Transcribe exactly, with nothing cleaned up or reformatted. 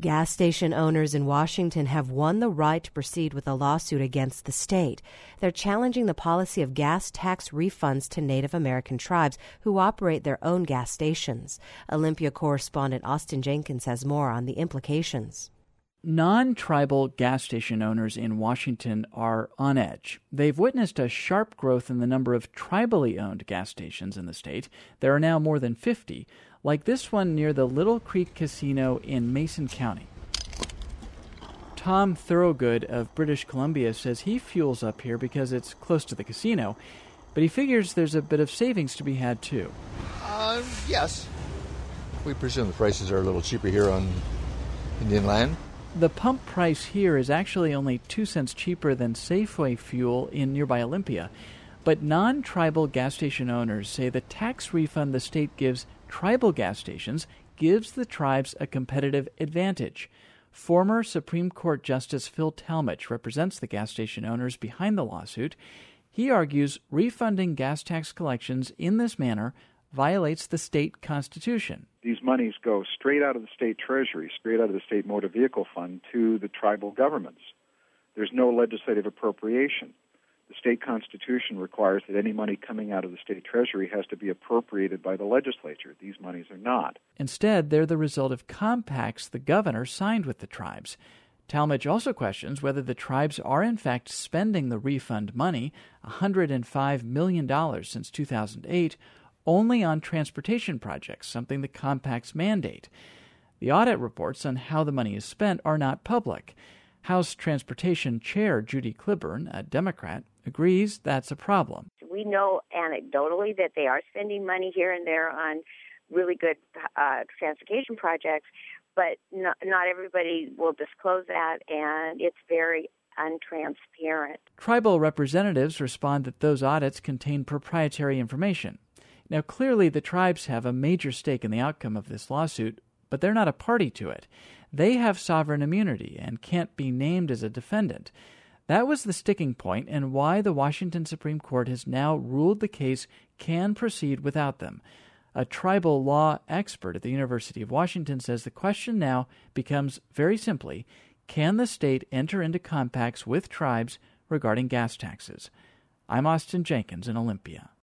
Gas station owners in Washington have won the right to proceed with a lawsuit against the state. They're challenging the policy of gas tax refunds to Native American tribes who operate their own gas stations. Olympia correspondent Austin Jenkins has more on the implications. Non-tribal gas station owners in Washington are on edge. They've witnessed a sharp growth in the number of tribally owned gas stations in the state. There are now more than fifty, like this one near the Little Creek Casino in Mason County. Tom Thorogood of British Columbia says he fuels up here because it's close to the casino, but he figures there's a bit of savings to be had too. Uh, yes. We presume the prices are a little cheaper here on Indian land. The pump price here is actually only two cents cheaper than Safeway fuel in nearby Olympia. But non-tribal gas station owners say the tax refund the state gives tribal gas stations gives the tribes a competitive advantage. Former Supreme Court Justice Phil Talmadge represents the gas station owners behind the lawsuit. He argues refunding gas tax collections in this manner violates the state constitution. These monies go straight out of the state treasury, straight out of the state motor vehicle fund to the tribal governments. There's no legislative appropriation. The state constitution requires that any money coming out of the state treasury has to be appropriated by the legislature. These monies are not. Instead, they're the result of compacts the governor signed with the tribes. Talmadge also questions whether the tribes are in fact spending the refund money, one hundred five million dollars since two thousand eight, only on transportation projects, something the compacts mandate. The audit reports on how the money is spent are not public. House Transportation Chair Judy Cliburn, a Democrat, agrees that's a problem. We know anecdotally that they are spending money here and there on really good uh, transportation projects, but not, not everybody will disclose that, and it's very untransparent. Tribal representatives respond that those audits contain proprietary information. Now, clearly, the tribes have a major stake in the outcome of this lawsuit, but they're not a party to it. They have sovereign immunity and can't be named as a defendant. That was the sticking point and why the Washington Supreme Court has now ruled the case can proceed without them. A tribal law expert at the University of Washington says the question now becomes very simply, can the state enter into compacts with tribes regarding gas taxes? I'm Austin Jenkins in Olympia.